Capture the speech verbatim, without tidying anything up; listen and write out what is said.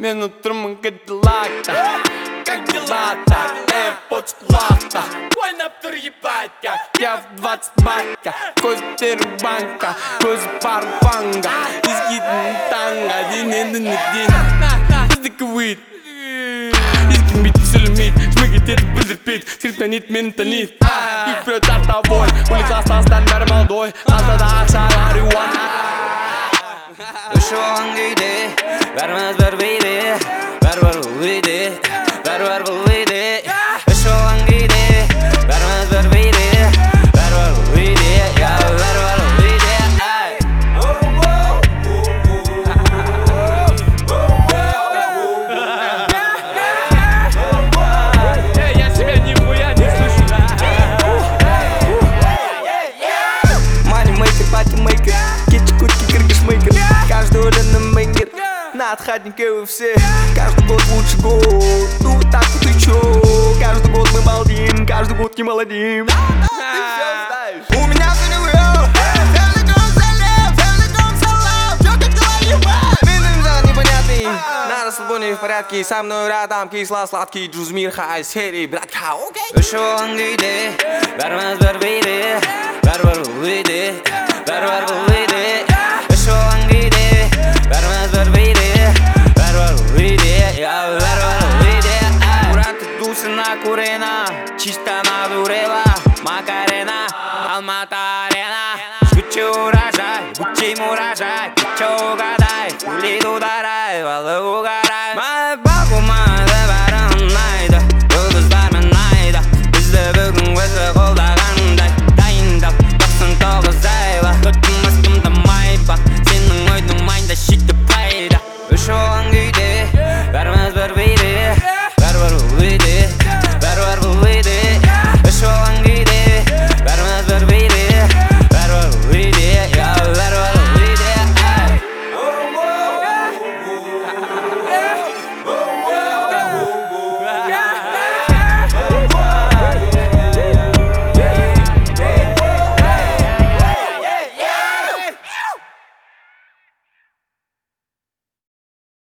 Мен отырмын кадиллакта, как дела-то, AirPods в кулакта. Ойнап тұр ебать как я в двадцать батка. Көздері банка, көзі парфанга. Езгидің танга, дененің неден. Біздікі уид, езгінбейді сөйлемейді, шмегет етіп білдірпейді. Скриптонит мені танит, их прет артовой. Улица астастан бәрі молодой, астада ақшалар юан. Үші оған күйде, бәріміз бір бейде, бәрі-бір бұл үйде, бәрі-бір бұл үйде. Үші оған күйде, бәріміз бір бейде, бәрі-бір бұл үйде, бәрі-бір бұл үйде. Я себя нихуя не слышу. Moneymaker, патимейкер, кетчи-кутки, киргиш-мейкер. Каждый уленный мейнгер, на отходнике вы все. Каждый год лучше год, ну вы так вот и чё? Каждый год мы балдим, каждый год не молодим. У меня все не выел, целиком залив, целиком салам. Чё как дела, ебать? Минус непонятный, на расслабоне в порядке. Со мной рядом кисло-сладкий Джузмир Хай серии, братка, окей? Үші оған күйде, бәріміз бір бейде, бәрі-бір бұл үйде, бәрі-бір бұл үйде. Үші оған күйде, бәріміз бір бейде, бәрі-бір бұл үйде, бәрі-бір бұл үйде. Брат, дулся накурена, чисто надурела, Макарена, Алмата